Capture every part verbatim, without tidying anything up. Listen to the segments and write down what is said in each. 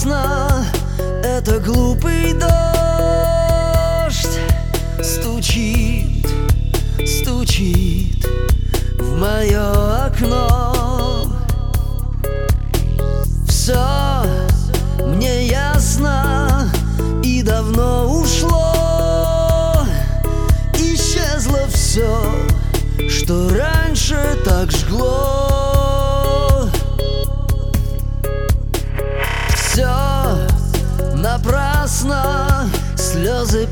напрасно, это глупый дождь стучит, стучит в мое окно. Все мне ясно и давно ушло, исчезло все, что раньше так жгло. Все напрасно, слезы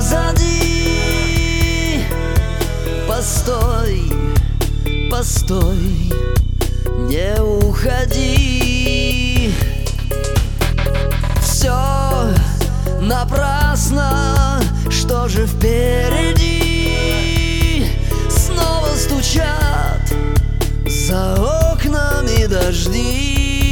позади. Постой, постой, не уходи. Все напрасно, что же впереди? Снова стучат за окнами дожди.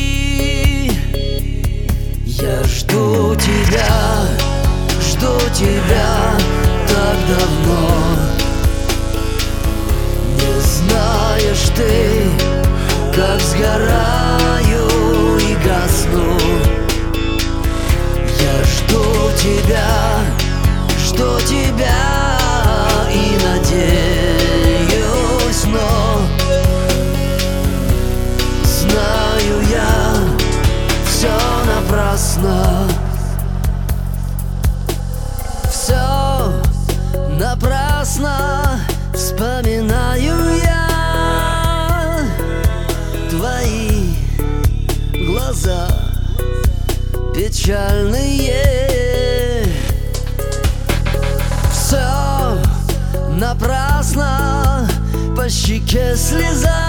Я жду тебя, жду тебя так давно. Не знаешь ты, как сгораю и гасну. Я жду тебя, жду тебя и надеюсь, но знаю я, все напрасно. Все напрасно, вспоминаю я твои глаза печальные. Все напрасно, по щеке слеза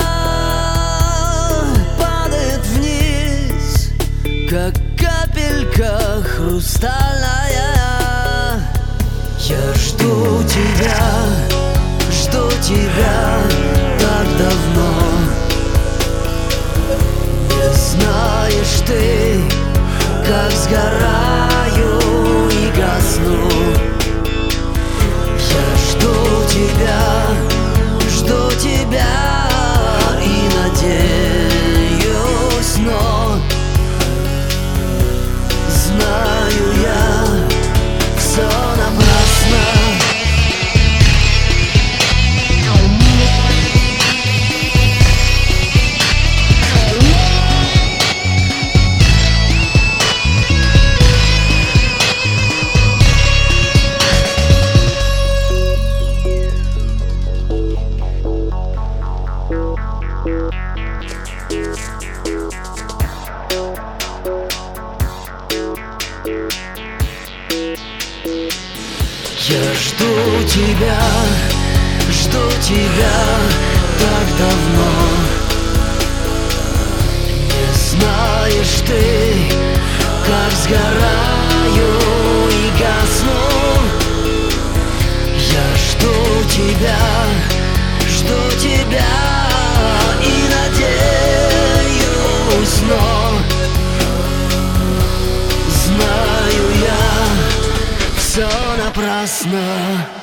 падает вниз, как капелька хрустальная. Я жду тебя, жду тебя так давно. Не знаешь ты, как сгораю и гасну. Я жду тебя, жду тебя и надеюсь, но знаю я, все напрасно. Я жду тебя, жду тебя так давно. Не знаешь ты, как сгораю и гасну. Я жду тебя, жду тебя и надеюсь, но знаю я, все напрасно.